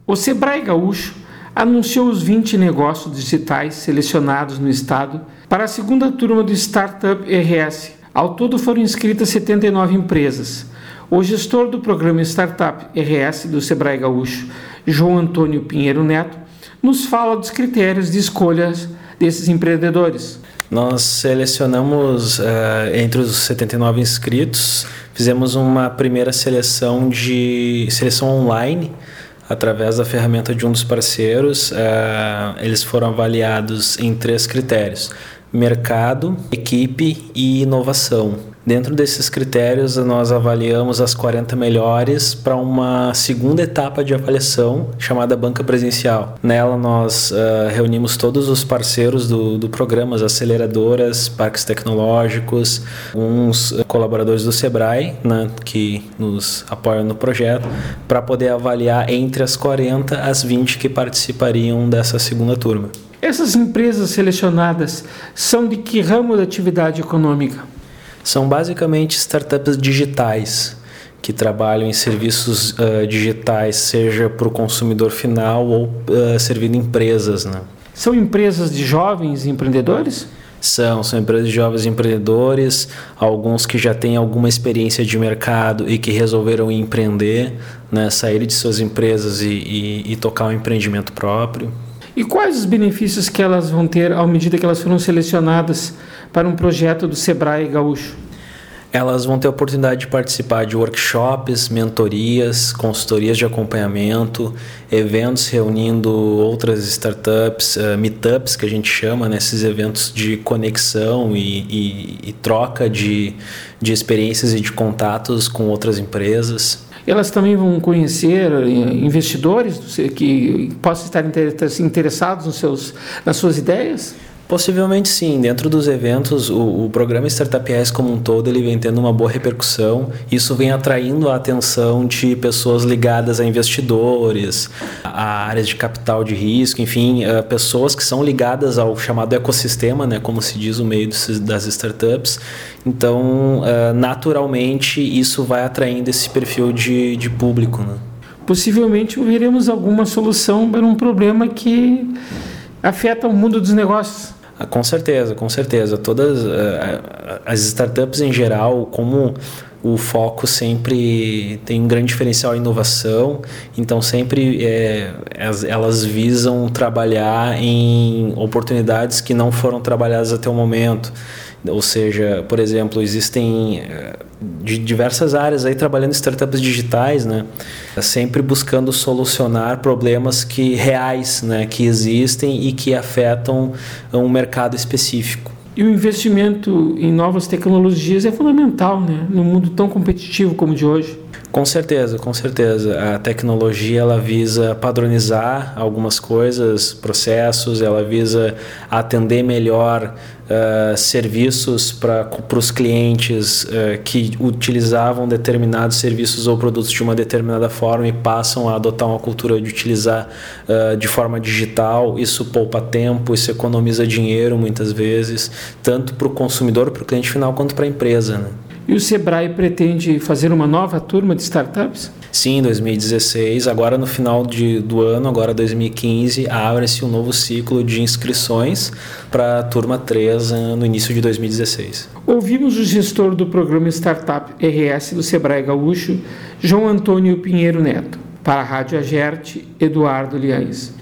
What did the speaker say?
O Sebrae Gaúcho anunciou os 20 negócios digitais selecionados no estado para a segunda turma do Startup RS. Ao todo foram inscritas 79 empresas. O gestor do programa Startup RS do Sebrae Gaúcho, João Antônio Pinheiro Neto, nos fala dos critérios de escolha desses empreendedores. Nós selecionamos, entre os 79 inscritos, fizemos uma primeira seleção online, através da ferramenta de um dos parceiros. Eles foram avaliados em 3 critérios: mercado, equipe e inovação. Dentro desses critérios, nós avaliamos as 40 melhores para uma segunda etapa de avaliação, chamada banca presencial. Nela, nós reunimos todos os parceiros do programa, as aceleradoras, parques tecnológicos, uns colaboradores do Sebrae, né, que nos apoiam no projeto, para poder avaliar entre as 40 as 20 que participariam dessa segunda turma. Essas empresas selecionadas são de que ramo da atividade econômica? São basicamente startups digitais que trabalham em serviços digitais, seja para o consumidor final ou servindo empresas, né? São empresas de jovens empreendedores? São empresas de jovens empreendedores, alguns que já têm alguma experiência de mercado e que resolveram empreender, né? Sair de suas empresas e tocar um empreendimento próprio. E quais os benefícios que elas vão ter à medida que elas foram selecionadas para um projeto do Sebrae Gaúcho? Elas vão ter a oportunidade de participar de workshops, mentorias, consultorias de acompanhamento, eventos reunindo outras startups, meetups que a gente chama, né? Esses eventos de conexão e troca de experiências e de contatos com outras empresas. Elas também vão conhecer investidores que possam estar interessados nas suas ideias? Possivelmente sim. Dentro dos eventos, o programa Startup RS como um todo, ele vem tendo uma boa repercussão. Isso vem atraindo a atenção de pessoas ligadas a investidores, a áreas de capital de risco, enfim, pessoas que são ligadas ao chamado ecossistema, né, como se diz, o meio das startups. Então, naturalmente, isso vai atraindo esse perfil de público, né? Possivelmente veremos alguma solução para um problema que afeta o mundo dos negócios. Com certeza, com certeza. Todas as startups em geral, como o foco sempre tem um grande diferencial em inovação, então sempre elas visam trabalhar em oportunidades que não foram trabalhadas até o momento. Ou seja, por exemplo, existem de diversas áreas aí trabalhando em startups digitais, né? Sempre buscando solucionar problemas reais, né? Que existem e que afetam um mercado específico. E o investimento em novas tecnologias é fundamental, né? Num mundo tão competitivo como o de hoje. Com certeza, com certeza. A tecnologia ela visa padronizar algumas coisas, processos, ela visa atender melhor serviços para os clientes que utilizavam determinados serviços ou produtos de uma determinada forma e passam a adotar uma cultura de utilizar de forma digital. Isso poupa tempo, isso economiza dinheiro muitas vezes, tanto para o consumidor, para o cliente final, quanto para a empresa, né? E o Sebrae pretende fazer uma nova turma de startups? Sim, em 2016, agora no final do ano, agora 2015, abre-se um novo ciclo de inscrições para a turma 3 no início de 2016. Ouvimos o gestor do programa Startup RS do Sebrae Gaúcho, João Antônio Pinheiro Neto. Para a Rádio Agerte, Eduardo Liães.